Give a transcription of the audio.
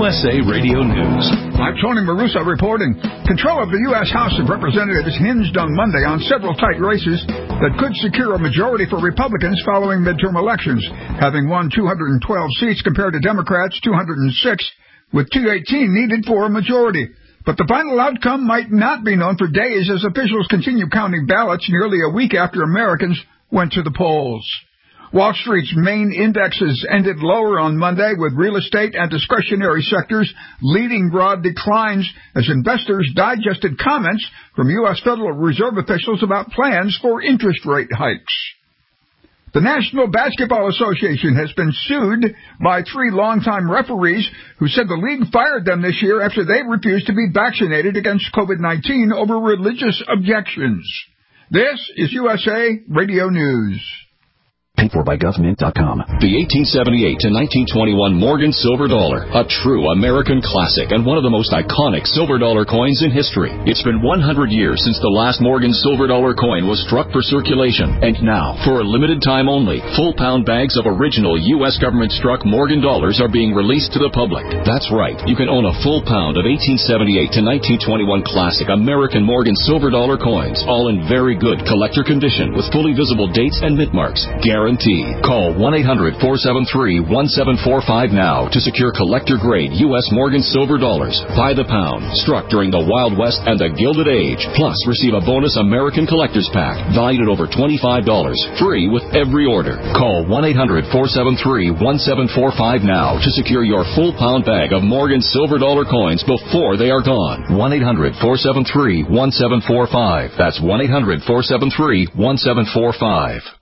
USA Radio News. I'm Tony Maruso reporting. Control of the U.S. House of Representatives hinged on Monday on several tight races that could secure a majority for Republicans following midterm elections, having won 212 seats compared to Democrats' 206, with 218 needed for a majority. But the final outcome might not be known for days as officials continue counting ballots nearly a week after Americans went to the polls. Wall Street's main indexes ended lower on Monday, with real estate and discretionary sectors leading broad declines as investors digested comments from U.S. Federal Reserve officials about plans for interest rate hikes. The National Basketball Association has been sued by 3 longtime referees who said the league fired them this year after they refused to be vaccinated against COVID-19 over religious objections. This is USA Radio News. Paid for by GovMint.com. The 1878 to 1921 Morgan Silver Dollar, a true American classic and one of the most iconic silver dollar coins in history. It's been 100 years since the last Morgan Silver Dollar coin was struck for circulation, and now, for a limited time only, full pound bags of original U.S. government-struck Morgan dollars are being released to the public. That's right, you can own a full pound of 1878 to 1921 classic American Morgan Silver Dollar coins, all in very good collector condition with fully visible dates and mint marks. Guaranteed. Call 1-800-473-1745 now to secure collector-grade U.S. Morgan Silver Dollars by the pound, struck during the Wild West and the Gilded Age. Plus, receive a bonus American Collector's Pack valued at over $25, free with every order. Call 1-800-473-1745 now to secure your full pound bag of Morgan Silver Dollar coins before they are gone. 1-800-473-1745. That's 1-800-473-1745.